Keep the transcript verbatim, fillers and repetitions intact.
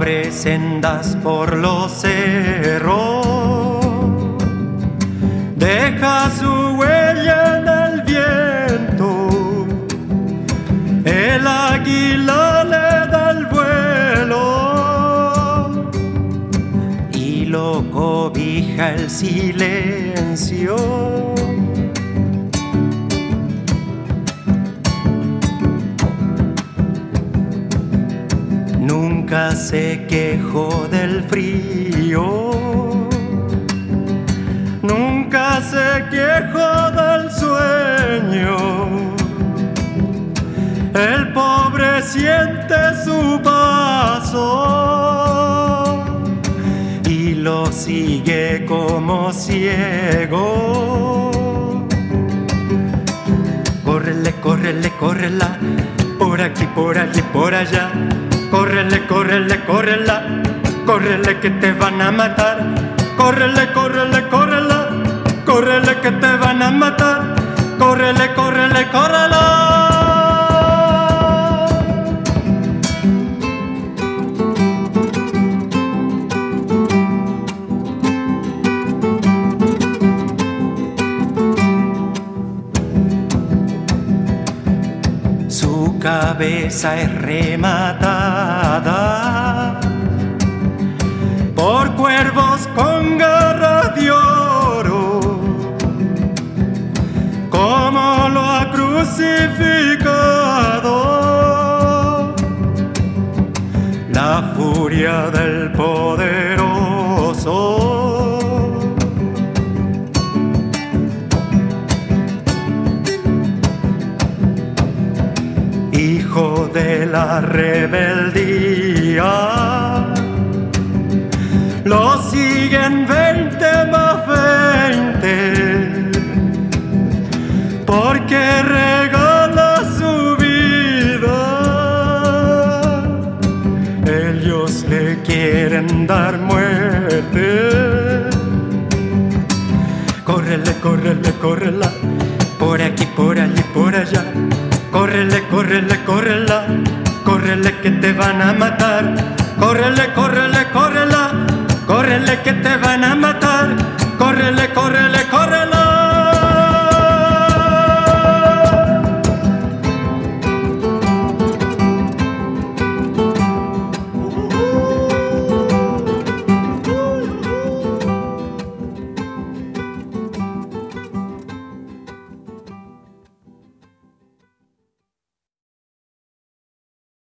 abre sendas por los cerros, deja su huella en el viento, el águila le da el vuelo y lo cobija el silencio. Nunca se quejó del frío, nunca se quejó del sueño. El pobre siente su paso y lo sigue como ciego. Córrele, córrele, córrela, por aquí, por allí, por allá. Córrele, córrele, córrela, córrele que te van a matar. Córrele, córrele, córrela, córrele que te van a matar. Córrele, córrele, córrela. Su cabeza es rematada por cuervos con garra de oro, como lo ha crucificado la furia del poderoso. Hijo de la rebeldía, lo siguen veinte más veinte, porque regala su vida. Ellos le quieren dar muerte. Córrele, córrele, córrela, por aquí, por allí, por allá. Córrele, córrele, córrela, córrele que te van a matar. Córrele, córrele, córrela, córrele que te van a matar.